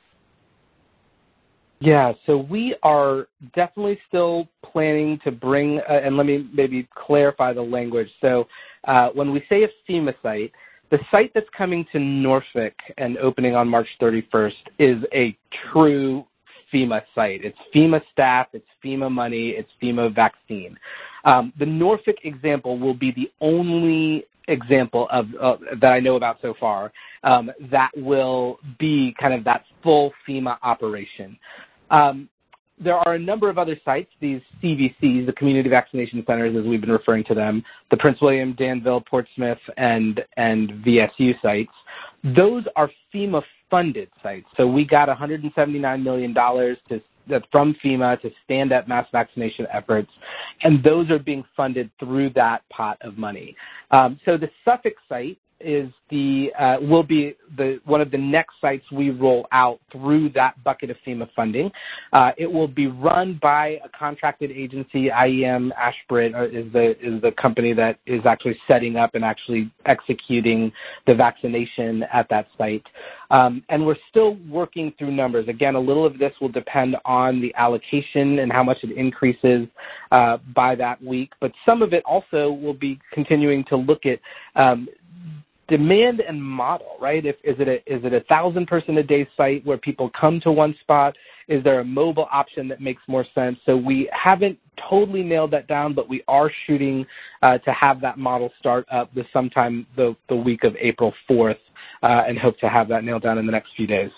Yeah, so we are definitely still planning to bring, and let me maybe clarify the language. So when we say a FEMA site, the site that's coming to Norfolk and opening on March 31st is a true FEMA site. It's FEMA staff, it's FEMA money, it's FEMA vaccine. The Norfolk example will be the only example of that I know about so far that will be kind of that full FEMA operation. There are a number of other sites, these CVCs, the Community Vaccination Centers, as we've been referring to them, the Prince William, Danville, Portsmouth, and VSU sites. Those are FEMA funded sites. So we got $179 million from FEMA to stand up mass vaccination efforts, and those are being funded through that pot of money. So the Suffolk site is will be one of the next sites we roll out through that bucket of FEMA funding. It will be run by a contracted agency. IEM Ashbridge is the company that is actually setting up and actually executing the vaccination at that site. And we're still working through numbers. Again, a little of this will depend on the allocation and how much it increases by that week. But some of it also will be continuing to look at demand and model, right? Is it a 1,000-person a day site where people come to one spot? Is there a mobile option that makes more sense? So we haven't totally nailed that down, but we are shooting to have that model start up sometime the week of April 4th, and hope to have that nailed down in the next few days.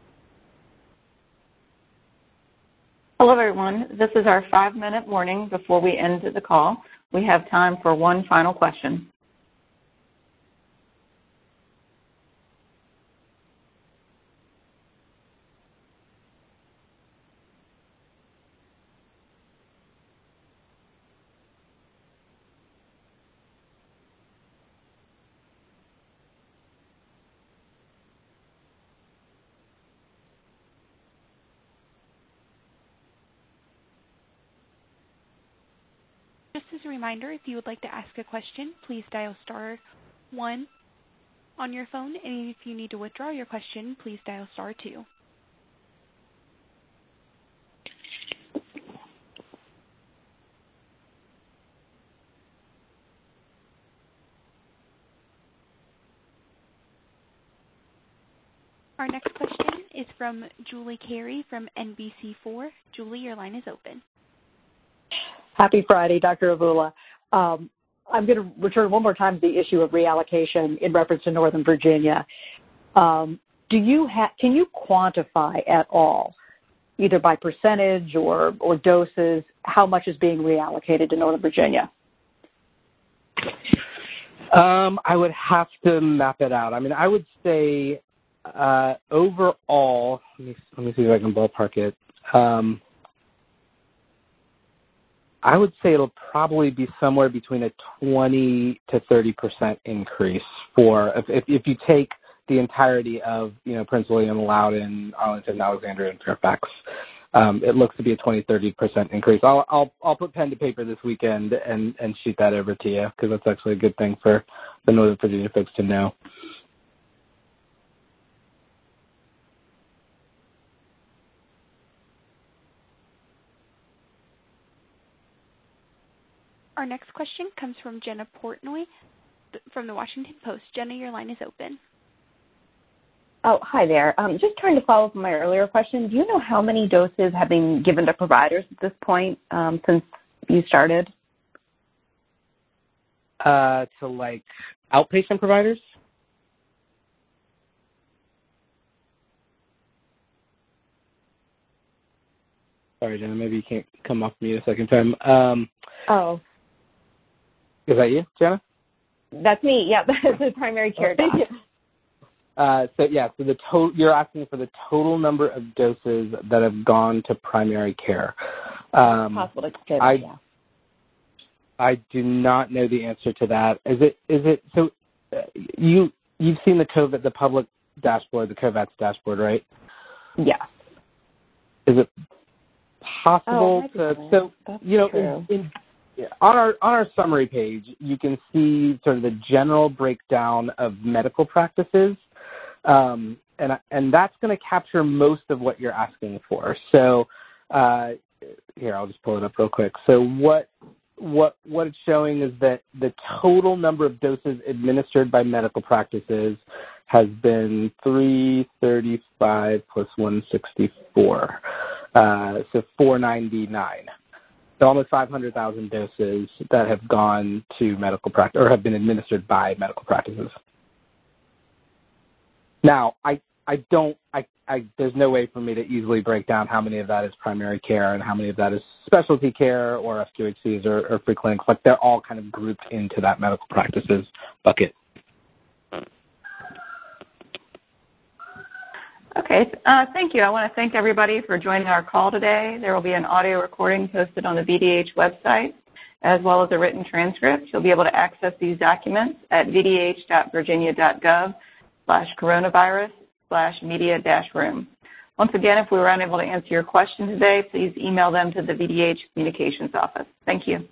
Hello, everyone. This is our 5-minute warning before we end the call. We have time for one final question. Just as a reminder, if you would like to ask a question, please dial *1 on your phone, and if you need to withdraw your question, please dial *2. Our next question is from Julie Carey from NBC4. Julie, your line is open. Happy Friday, Dr. Avula. I'm going to return one more time to the issue of reallocation in reference to Northern Virginia. Can you quantify at all, either by percentage or doses, how much is being reallocated to Northern Virginia? I would have to map it out. I mean, I would say overall, let me see if I can ballpark it. I would say it'll probably be somewhere between a 20 to 30% increase for if you take the entirety of Prince William, Loudoun, Arlington, Alexandria, and Fairfax. It looks to be a 20-30% increase. I'll put pen to paper this weekend and shoot that over to you, because that's actually a good thing for the Northern Virginia folks to know. Our next question comes from Jenna Portnoy from the Washington Post. Jenna, your line is open. Oh, hi there. Just trying to follow up on my earlier question. Do you know how many doses have been given to providers at this point since you started? To like outpatient providers? Sorry, Jenna, maybe you can't come off mute a second time. Oh. Is that you, Jenna? That's me. Yeah, that's the primary care doc. So you're asking for the total number of doses that have gone to primary care. Possible to get it, yeah. I do not know the answer to that. You've seen the public dashboard, the COVAX dashboard, right? Yeah. Is it possible on our summary page, you can see sort of the general breakdown of medical practices, and that's going to capture most of what you're asking for. So here, I'll just pull it up real quick. So what it's showing is that the total number of doses administered by medical practices has been 335 plus 164, so 499. So almost 500,000 doses that have gone to medical practice or have been administered by medical practices. Now, there's no way for me to easily break down how many of that is primary care and how many of that is specialty care or FQHCs or free clinics. Like, they're all kind of grouped into that medical practices bucket. Okay, thank you. I want to thank everybody for joining our call today. There will be an audio recording posted on the VDH website, as well as a written transcript. You'll be able to access these documents at vdh.virginia.gov/coronavirus/media-room. Once again, if we were unable to answer your question today, please email them to the VDH Communications Office. Thank you.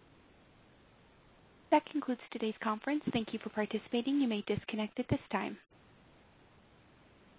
That concludes today's conference. Thank you for participating. You may disconnect at this time.